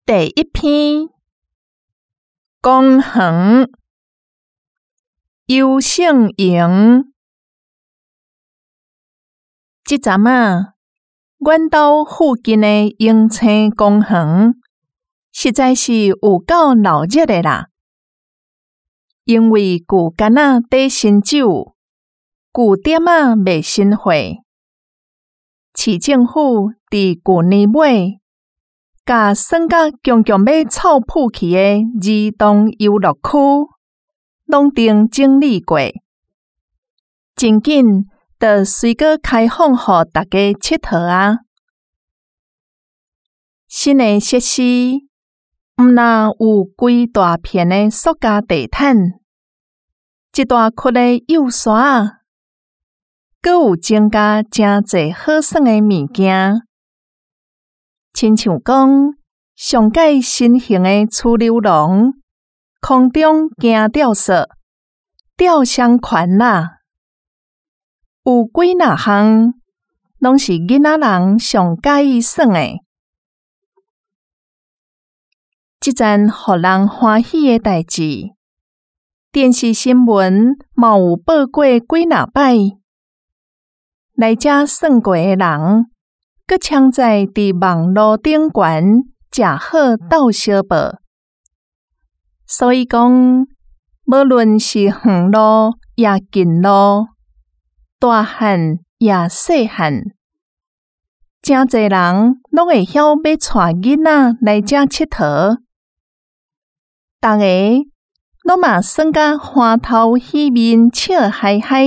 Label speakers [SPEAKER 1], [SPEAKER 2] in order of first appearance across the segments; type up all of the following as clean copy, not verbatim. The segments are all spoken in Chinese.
[SPEAKER 1] 第一篇，公园，优胜营。即阵啊，阮兜附近的永清公园，实在是有够闹热的啦。因为旧干仔底新酒，旧店仔卖新货。市政府伫旧年尾，甲算甲强强要臭扑去的儿童游乐区，拢定整理过，真紧就随个开放互大家佚佗啊！新的设施，毋但有规大片的塑胶地毯，一大窟的幼刷，阁有增加真侪好耍的物件，亲像讲上界新型的磁流笼、空中行吊索、吊箱款啦，有几若项拢是囡仔人上喜意耍的。即件互人欢喜的代志，电视新闻嘛有报过几若摆。来遮耍过的人，阁抢在伫网络顶悬食好斗相报。所以讲，无论是远路也近路，大汉也细汉，真侪人拢会晓要带囡仔来遮佚佗。逐个拢嘛耍甲欢头喜面笑嗨嗨。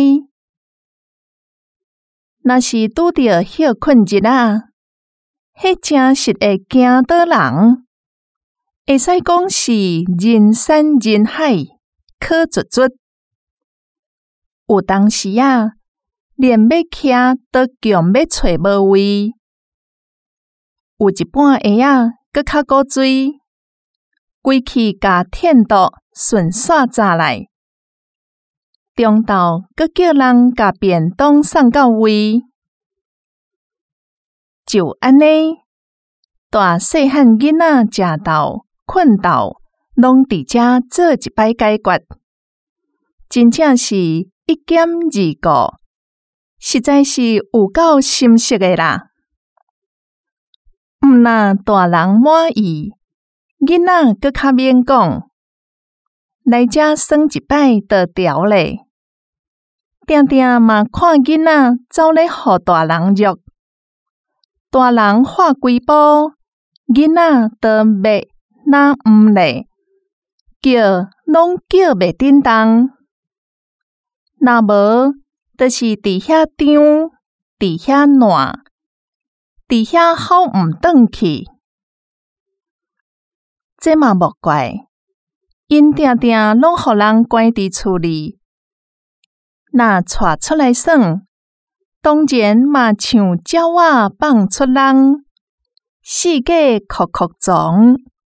[SPEAKER 1] 若是拄着歇困日啊，迄真实会惊倒人，会使讲是人山人海，可绝绝。有当时啊，连要徛都强要找无位。有一半下啊，搁较古锥，规气甲天道顺煞炸来。中昼阁叫人甲便当送到位，就安尼，大细汉囡仔食到、困到，拢伫遮做一摆解决，真正是一兼二顾，实在是有够心实的啦。毋但大人满意，囡仔阁较免讲。来遮耍一摆就调咧，定定嘛看囡仔走咧互大人虐，大人画规步，囡仔都袂若毋咧，叫拢叫袂振动。若无，就是伫遐张，伫遐烂，伫遐好毋转去。这嘛莫怪。因定定拢互人关伫厝里，若带出来耍，当然嘛像鸟仔放出笼，四界哭哭撞。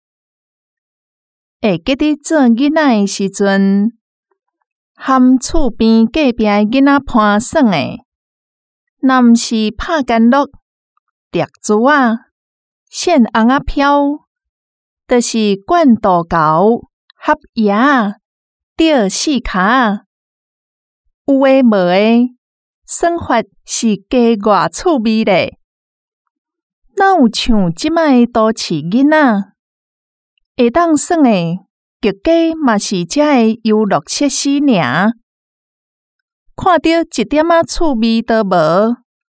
[SPEAKER 1] 会记得做囡仔的时阵，和厝边隔壁的囡仔伴耍的，若毋是拍干乐、叠珠仔、线红仔飘，就是灌豆cầu。合野吊四骹，有诶无诶，耍法是加偌趣味咧。哪有像即摆都市囡仔会当耍诶，极价嘛是遮诶游乐设施尔，看到一点仔趣味都无。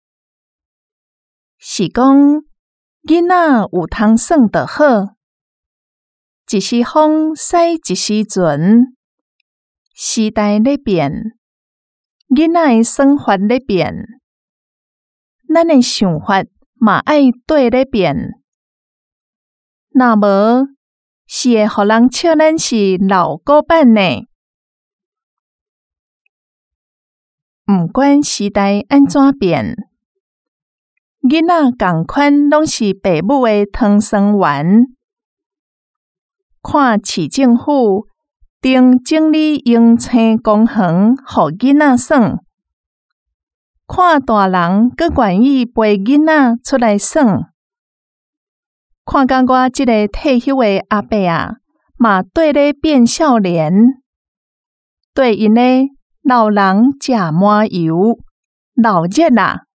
[SPEAKER 1] 是讲囡仔有通耍就好。一时风驶一时船，时代咧变，囡仔的耍法咧变，咱的想法嘛爱对咧变。若无，是会互人笑咱是老古板呢。毋管时代安怎变，囡仔共款拢是父母的汤酸丸。看市政府定整理永清公园，互囡仔耍；看大人阁愿意陪囡仔出来耍；看看到我这个退休的阿伯啊，嘛对咧变少年，对因咧老人食麻油，老热啊，